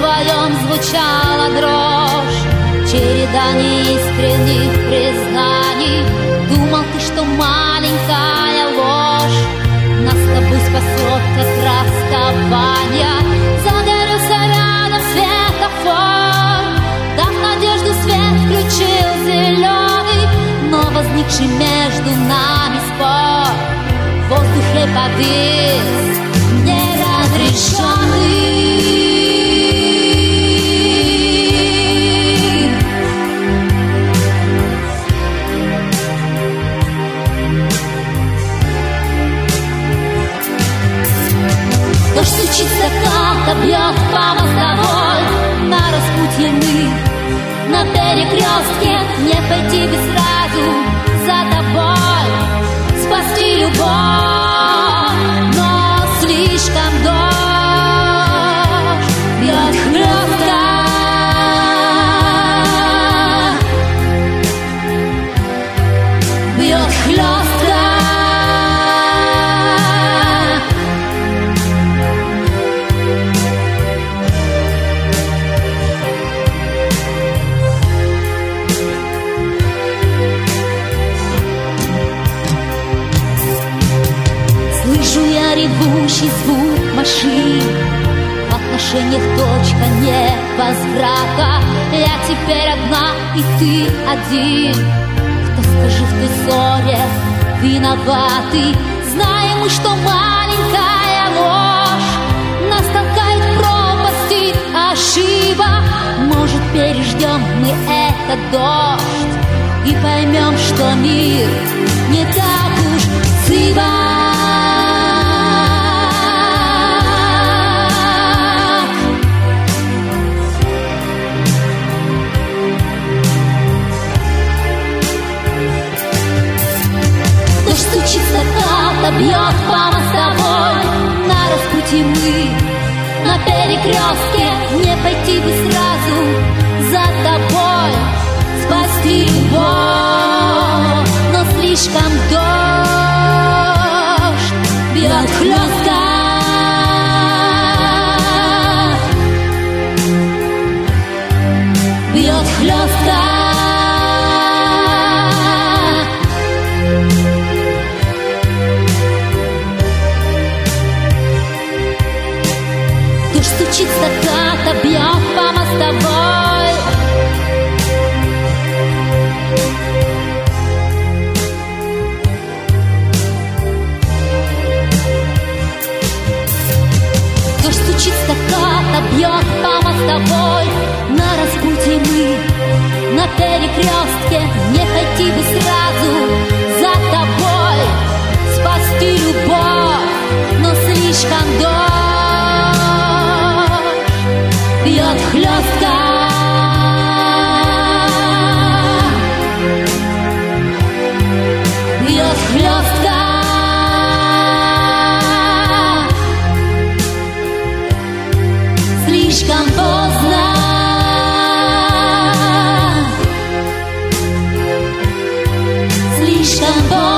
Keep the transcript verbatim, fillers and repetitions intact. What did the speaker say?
твоем звучала дрожь, череда неискренних признаний. Думал ты, что маленькая ложь нас с тобой спасет от расставания. Загорелся рядом светофор, дав надежду, свет включил зеленый, но возникший между нами спор в воздухе повис неразрешенный. Дождь стучит стаката, бьет по мостовой, на распутье мы, на перекрестке. Не пойти бы сразу за тобой, спасти любовь, но слишком дождь бьет хлестко, бьет хлестко. Слышу я ревущий звук машин, в отношениях точка невозврата. Я теперь одна, и ты один. Кто, скажи, в той ссоре виноваты? Знаем мы, что маленькая ложь нас толкает в пропасти ошибок. Может, переждем мы этот дождь и поймем, что мир не так уж сыва. Стучит стаката, бьет по мостовой, на распутье мы, на перекрестке. Не пойти бы сразу за тобой, спасти любовь, но слишком дождь бьет хлестко, бьет хлестко. Стучит стаката, бьет по мостовой. Дождь стучит стаката, бьет по мостовой, на распутье мы, на перекрестке. Не пойти бы сразу за тобой, спасти любовь, но слишком дождь бьет хлестко, бьет хлестко. Слишком поздно, слишком поздно.